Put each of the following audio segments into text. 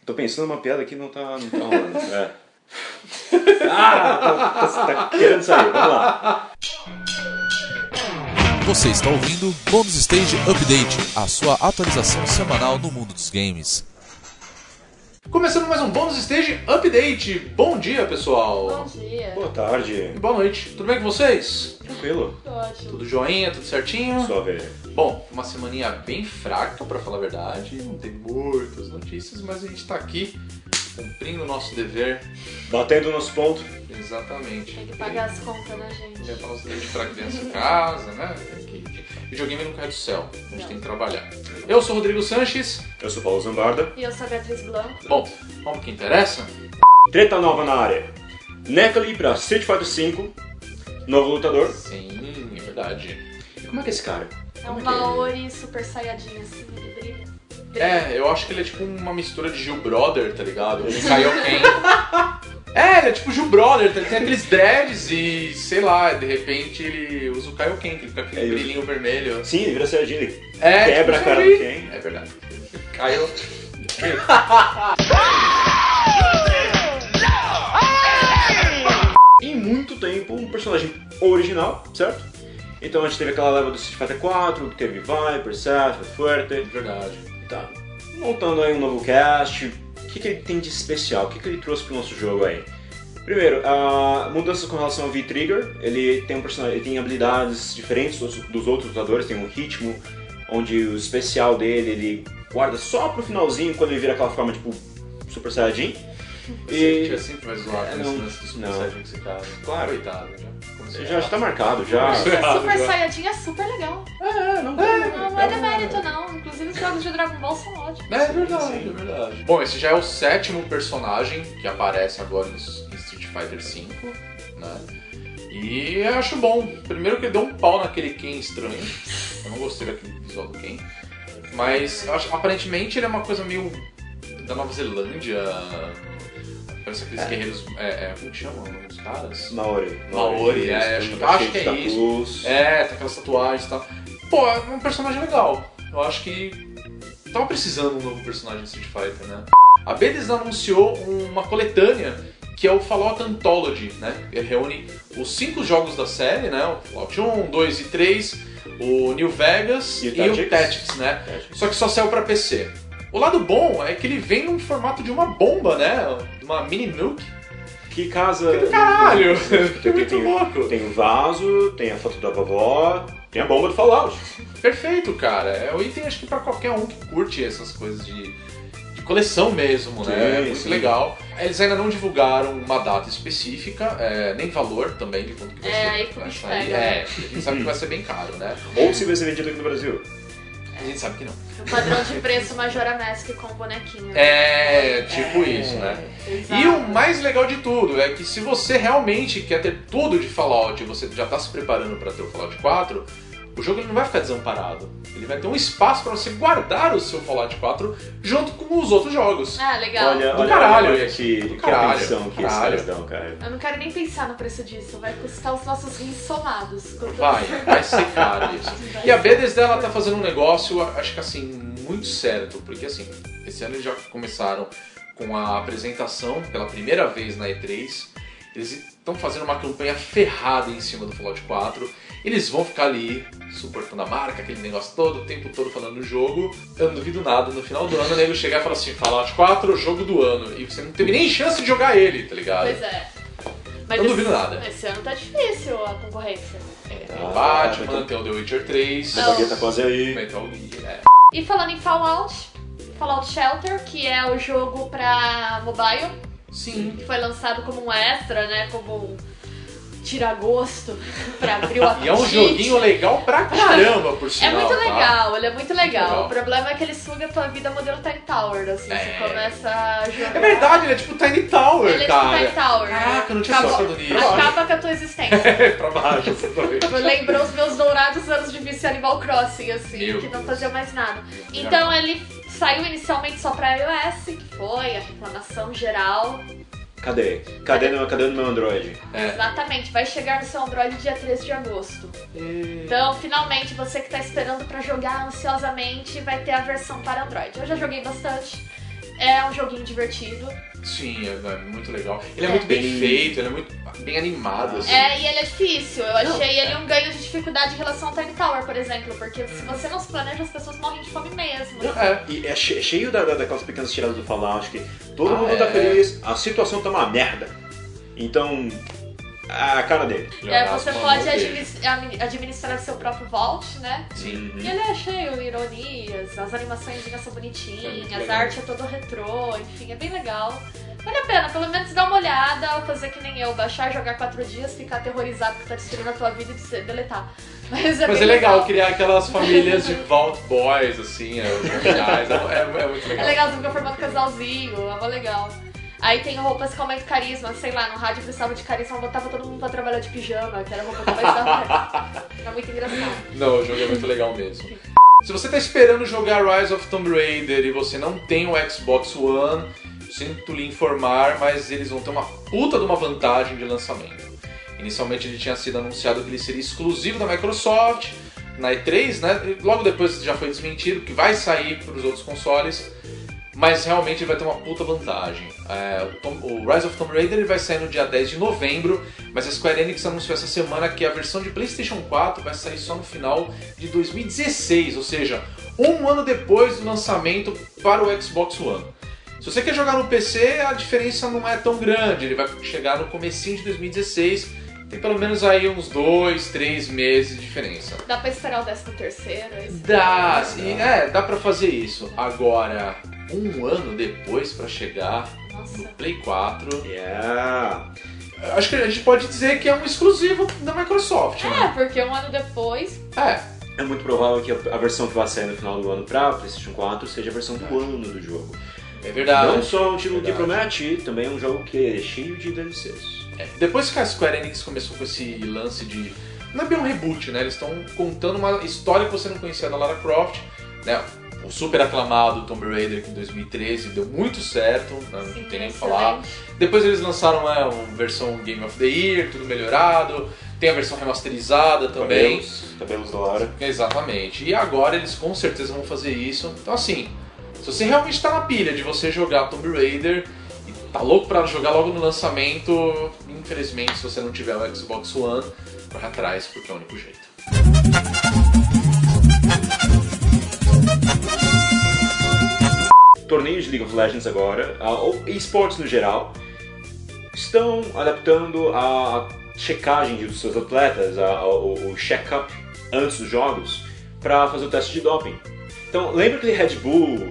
Tô pensando numa piada que não tá rolando. Tá querendo sair, vamos lá. Você está ouvindo Bonus Stage Update, a sua atualização semanal no mundo dos games. Começando mais um Bonus Stage Update. Bom dia, pessoal. Bom dia. Boa tarde. E boa noite. Tudo bem com vocês? Tranquilo? Ótimo. Tudo joinha, tudo certinho? Só ver. Bom, uma semaninha bem fraca, pra falar a verdade. Não tem muitas notícias, mas a gente tá aqui cumprindo o nosso dever. Batendo o nosso ponto. Exatamente. Tem que pagar as contas, né, gente? Levar os leite pra criança em casa, né? Videogame não cai do céu. A gente tem que trabalhar. Eu sou o Rodrigo Sanches. Eu sou o Paulo Zambarda. E eu sou a Beatriz Blanco. Bom, vamos que interessa? Treta nova na área. Necali pra Street Fighter V. Novo lutador. Sim, é verdade. E como é que é esse cara? É um Maori super saiyajin, assim, ele brilha. É, eu acho que ele é tipo uma mistura de Gil Brother, tá ligado? De Kaioken. É, ele é tipo Gil Brother, ele tem aqueles dreads e, sei lá, de repente ele usa o Kaioken, que ele fica com aquele brilhinho vermelho. Sim, ele vira Saiyajin, ele É, quebra tipo a cara isso do aí. Ken. É verdade. Caio. Em muito tempo, um personagem original, certo? Então a gente teve aquela leva do Street Fighter 4, que teve Viper, Seth, Fuerte. Verdade. Tá. Montando aí um novo cast, o que ele tem de especial? O que ele trouxe pro nosso jogo aí? Primeiro, a mudança com relação ao V-Trigger. Ele tem um personagem, ele tem habilidades diferentes dos outros lutadores, tem um ritmo onde o especial dele ele guarda só pro finalzinho, quando ele vira aquela forma tipo Super Saiyajin. Você já sempre vai zoar com não, esse lance do Super não. Saiyajin que você tá. Claro. Coitado, já. Já tá marcado, já. Super Saiyajin é super legal. Não é demérito, não. Inclusive os jogos de Dragon Ball são ótimos. É verdade, é verdade. Bom, esse já é o 7º personagem que aparece agora em Street Fighter V, né? E eu acho bom. Primeiro que ele deu um pau naquele Ken estranho. Eu não gostei daquele visual do Ken. Mas aparentemente ele é uma coisa meio da Nova Zelândia. Parece aqueles guerreiros. Como que chamam os caras? Maori, acho que é isso. Tem aquelas tatuagens e tal. Pô, é um personagem legal. Eu acho que tava precisando de um novo personagem de Street Fighter, né? A Bethesda anunciou uma coletânea que é o Fallout Anthology, né? Ele reúne os 5 jogos da série, né? O Fallout 1, 2 e 3, o New Vegas e o Tactics, né? Só que só saiu pra PC. O lado bom é que ele vem num formato de uma bomba, né? Uma mini nuke. Que casa... Que do caralho! É muito louco. Tem o vaso, tem a foto da vovó, tem a bomba do Fallout. Perfeito, cara. É o item, acho que pra qualquer um que curte essas coisas de coleção mesmo, né? É muito legal. Eles ainda não divulgaram uma data específica, nem valor também de quanto que vai ser. Aí que o bicho pega. A gente sabe que vai ser bem caro, né? Ou se vai ser vendido aqui no Brasil. A gente sabe que não. O padrão de preço Majora Mask com bonequinho. Tipo isso, né? Exato. E o mais legal de tudo é que se você realmente quer ter tudo de Fallout e você já está se preparando para ter o Fallout 4, o jogo ele não vai ficar desamparado. Ele vai ter um espaço para você guardar o seu Fallout 4 junto com os outros jogos. Ah, legal. Olha caralho, que caralho, atenção que esses caras dão, cara. Eu não quero nem pensar no preço disso. Vai custar os nossos rins somados. Vai ser caro isso. E a Bethesda ela tá fazendo um negócio, acho que assim, muito certo. Porque assim, esse ano eles já começaram com a apresentação pela primeira vez na E3. Eles estão fazendo uma campanha ferrada em cima do Fallout 4. Eles vão ficar ali, suportando a marca, aquele negócio todo, o tempo todo falando do jogo. Eu não duvido nada, no final do ano o nego chegar e falar assim, Fallout 4, jogo do ano. E você não teve nem chance de jogar ele, tá ligado? Pois é. Mas Eu não duvido nada. Esse ano tá difícil a concorrência. Tem o Batman, tem o The Witcher 3. Metal Gear tá quase aí. Metal Gear, E falando em Fallout Shelter, que é o jogo pra mobile, Sim. que foi lançado como um extra, né, como um tira-gosto pra abrir o apetite. E é um joguinho legal pra caramba, por sinal. É muito tá? legal, ele é muito legal. legal. O problema é que ele suga a tua vida modelo Tiny Tower, assim, você começa a jogar. É verdade, ele é tipo Tiny Tower, Ele é cara. tipo Tiny Tower. Caraca, eu não tinha pensado nisso. Acaba com a tua existência. Pra baixo, exatamente. Lembrou os meus dourados anos de vício Animal Crossing, assim, Meu que não Deus. fazia mais nada. Então ele saiu inicialmente só pra iOS, que foi a reclamação geral. Cadê? Cadê no meu Android? Exatamente, vai chegar no seu Android dia 13 de agosto. Então, finalmente, você que tá esperando pra jogar ansiosamente, vai ter a versão para Android. Eu já joguei bastante. É um joguinho divertido. Sim, é muito legal. Ele é muito bem feito, ele é muito bem animado, assim. E ele é difícil. Eu achei ele um ganho de dificuldade em relação ao Tiny Tower, por exemplo. Porque se você não se planeja, as pessoas morrem de fome mesmo. E é cheio daquelas pequenas tiradas do Fallout que todo mundo tá feliz, a situação tá uma merda. Então, a cara dele. Você pode administrar seu próprio vault, né? Sim. E ele é cheio de ironias, as animações são bonitinhas, a arte é toda retrô, enfim, é bem legal. Vale a pena, pelo menos dar uma olhada, fazer que nem eu, baixar, jogar 4 dias, ficar aterrorizado porque tá destruindo a tua vida e deletar. Mas é legal criar aquelas famílias de Vault Boys, assim, os familiares, é muito legal. É legal, você fica formando casalzinho, é mó legal. Aí tem roupas que aumentam carisma, sei lá, no rádio precisava de carisma, botava todo mundo pra trabalhar de pijama, que era a roupa que mais dava. É muito engraçado. Não, o jogo é muito legal mesmo. Se você tá esperando jogar Rise of Tomb Raider e você não tem o Xbox One, sinto lhe informar, mas eles vão ter uma puta de uma vantagem de lançamento. Inicialmente ele tinha sido anunciado que ele seria exclusivo da Microsoft, na E3, né? Logo depois já foi desmentido que vai sair para os outros consoles. Mas realmente ele vai ter uma puta vantagem. O Rise of Tomb Raider ele vai sair no dia 10 de novembro, mas a Square Enix anunciou essa semana que a versão de PlayStation 4 vai sair só no final de 2016, ou seja, 1 ano depois do lançamento para o Xbox One. Se você quer jogar no PC, a diferença não é tão grande, ele vai chegar no comecinho de 2016, tem pelo menos aí uns 2, 3 meses de diferença. Dá pra esperar o 13º? Dá pra fazer isso. Agora, 1 ano depois pra chegar no Play 4. Acho que a gente pode dizer que é um exclusivo da Microsoft, né? Porque 1 ano depois... É muito provável que a versão que vai sair no final do ano pra PlayStation 4 seja a versão do ano do jogo. É verdade. Não só um título que promete, também é um jogo que é cheio de DLCs. Depois que a Square Enix começou com esse lance de... Não é bem um reboot, né? Eles estão contando uma história que você não conhecia da Lara Croft, né? O super aclamado Tomb Raider que em 2013 deu muito certo, né? Não tem nem o que falar. Depois eles lançaram uma versão Game of the Year, tudo melhorado. Tem a versão remasterizada também. Cabelos da Lara. Exatamente. E agora eles com certeza vão fazer isso. Então assim, se você realmente tá na pilha de você jogar Tomb Raider e tá louco pra jogar logo no lançamento, infelizmente se você não tiver o Xbox One, corre atrás porque é o único jeito. Torneios de League of Legends agora, ou esportes no geral, estão adaptando a checagem dos seus atletas, o check-up antes dos jogos, para fazer o teste de doping. Então, lembra aquele Red Bull,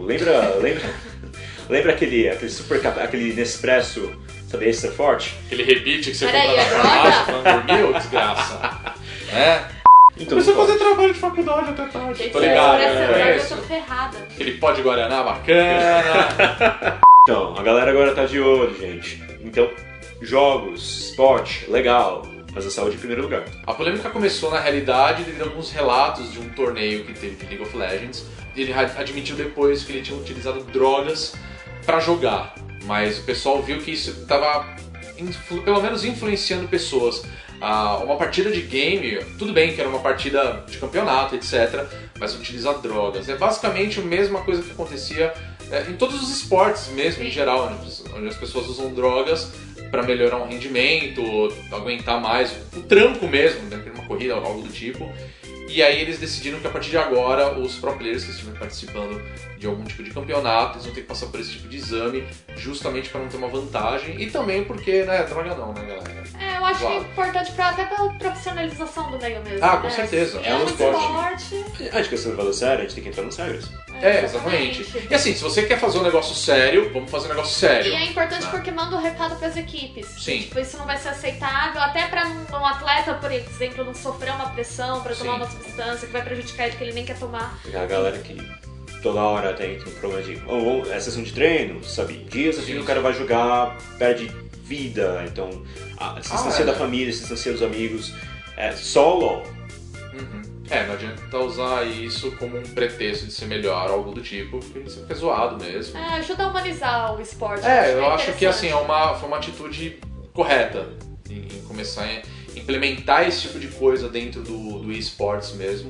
lembra aquele Nespresso, sabe, extra forte? Aquele rebite que você compra na farmácia falando dormir, desgraça. Então, precisa fazer trabalho de faculdade até tarde. Tô ligado, eu tô ferrada. Aquele pó de Guaraná bacana. Então, a galera agora tá de olho, gente. Então, jogos, esporte, legal, mas a saúde em primeiro lugar. A polêmica começou, na realidade, devido a alguns relatos de um torneio que teve de League of Legends. Ele admitiu depois que ele tinha utilizado drogas pra jogar, mas o pessoal viu que isso estava pelo menos influenciando pessoas. Uma partida de game, tudo bem que era uma partida de campeonato, etc., mas utilizar drogas. É basicamente a mesma coisa que acontecia em todos os esportes mesmo, em geral, onde as pessoas usam drogas para melhorar um rendimento, aguentar mais, o tranco mesmo, né, uma corrida, algo do tipo. E aí eles decidiram que a partir de agora os pro players que estiverem participando de algum tipo de campeonato, eles vão ter que passar por esse tipo de exame, justamente para não ter uma vantagem. E também porque, né, droga não, né, galera? Eu acho que é importante até pela profissionalização do meio mesmo. Com certeza. É um esporte. Acho que essa levada a sério, a gente tem que entrar nas regras. Exatamente. E assim, se você quer fazer um negócio sério, vamos fazer um negócio sério. E é importante porque manda um recado pras equipes. Sim. Tipo, isso não vai ser aceitável, até pra um atleta, por exemplo, não sofrer uma pressão pra tomar uma substância que vai prejudicar ele, que ele nem quer tomar. A galera que toda hora tem um problema de é sessão de treino, sabe? Dias assim o cara vai jogar, perde vida, então se distancia da família, se distancia dos amigos, solo. Não adianta usar isso como um pretexto de ser melhor, algo do tipo, porque isso fica zoado mesmo. Ajuda a humanizar o esporte. Eu acho que assim, foi uma atitude correta em começar a implementar esse tipo de coisa dentro do eSports mesmo,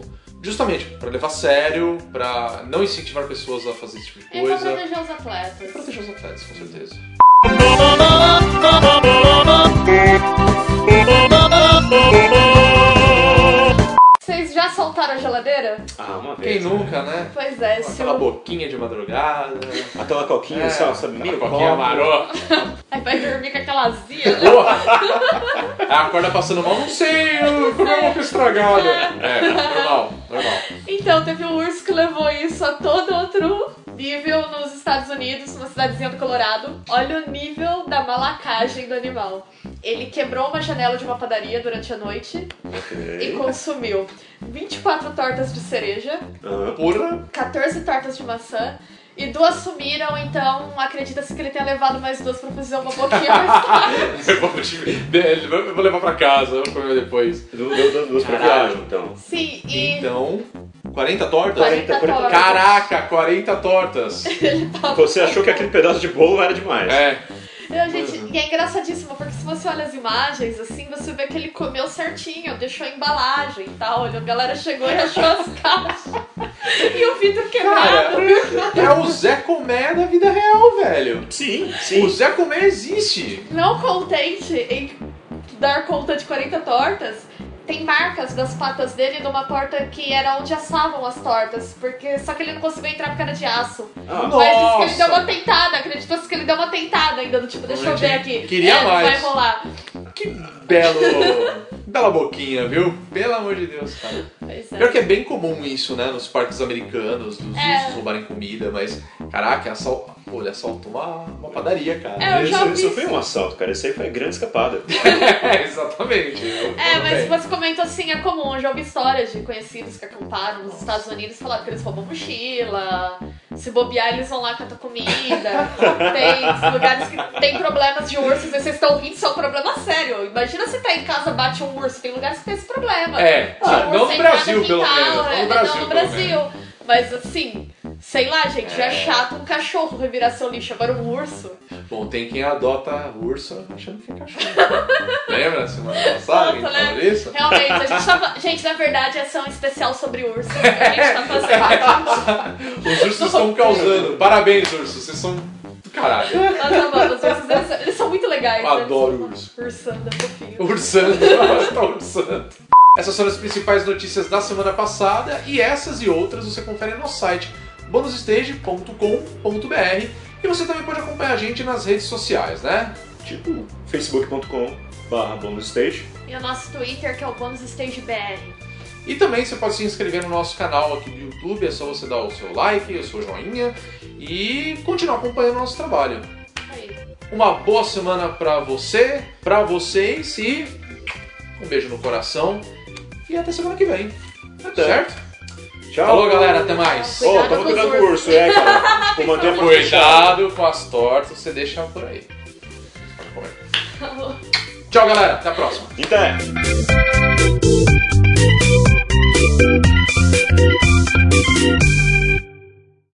Justamente, pra levar a sério, pra não incentivar pessoas a fazer esse tipo de coisa. E pra proteger os atletas. Proteger os atletas, com certeza. Vocês já soltaram a geladeira? Uma vez. Quem nunca, né? Pois é, Aquela boquinha de madrugada. Aquela coquinha, sabe? Meio coquinha marota. Aí vai dormir com aquela azia, né? Aí acorda passando mal, não sei, eu comi uma boca estragada. Normal. Então, teve um urso que levou isso a todo outro nível nos Estados Unidos, numa cidadezinha do Colorado. Olha o nível da malacagem do animal. Ele quebrou uma janela de uma padaria durante a noite e consumiu 24 tortas de cereja, 14 tortas de maçã, e 2 sumiram, então acredita-se que ele tenha levado mais 2 pra fazer uma boquinha mais clara. Eu vou levar pra casa, eu vou comer depois. Deu 2 pra viagem, então. Sim, e... Então, 40 tortas? 40 tortas. Caraca, 40 tortas. Você achou que aquele pedaço de bolo era demais. Não, gente, e é engraçadíssimo, porque se você olha as imagens, assim, você vê que ele comeu certinho, deixou a embalagem e tal. A galera chegou e achou as caixas. E o vidro quebrado. Cara, é o Zé Comé da vida real, velho. Sim. O Zé Comé existe. Não contente em dar conta de 40 tortas, tem marcas das patas dele numa porta que era onde assavam as tortas, porque só que ele não conseguiu entrar porque era de aço. Mas disse que ele deu uma tentada, acreditou-se que ele deu uma tentada ainda, do tipo, deixa eu ver aqui. Queria mais. Vai rolar. Que bela boquinha, viu? Pelo amor de Deus, cara. Pior que é bem comum isso, né? Nos parques americanos, dos ursos roubarem comida, mas, caraca, ele assaltou uma padaria, cara. Isso foi um assalto, cara. Isso aí foi grande escapada. Exatamente. Mas você comentou assim, é comum. Eu já ouvi histórias de conhecidos que acamparam nos Estados Unidos, falaram que eles roubam mochila, se bobear eles vão lá catar comida. Tem lugares que tem problemas de ursos, e vocês estão ouvindo, isso é um problema sério. Imagina se tá em casa, bate um urso, tem lugares que tem esse problema. Não no Brasil, pelo menos. Não no Brasil. Mas assim, sei lá, gente, é chato um cachorro revirar seu lixo, agora um urso. Bom, tem quem adota urso achando que é cachorro. Lembra? Semana passada que a gente falou disso? Realmente, a gente tava... Gente, na verdade, essa é um especial sobre urso que a gente tá fazendo. Os ursos estão causando. Parabéns, ursos, vocês são do caralho. Nós amamos os ursos, eles são muito legais. Eu adoro urso. Ursando, é fofinho. Ursando. Essas foram as principais notícias da semana passada, e essas e outras você confere no nosso site bonusstage.com.br, e você também pode acompanhar a gente nas redes sociais, né? Tipo facebook.com/bonusstage e o nosso Twitter, que é o BonusStageBR. E também você pode se inscrever no nosso canal aqui do YouTube, é só você dar o seu like, o seu joinha e continuar acompanhando o nosso trabalho. Aí. Uma boa semana pra você, pra vocês, e um beijo no coração e até semana que vem. Certo? Tchau. Falou, galera, até mais. Toma cuidado com o urso, cara. Tipo, manter a Cuidado com as tortas, você deixa por aí. Tchau, galera, até a próxima. Até.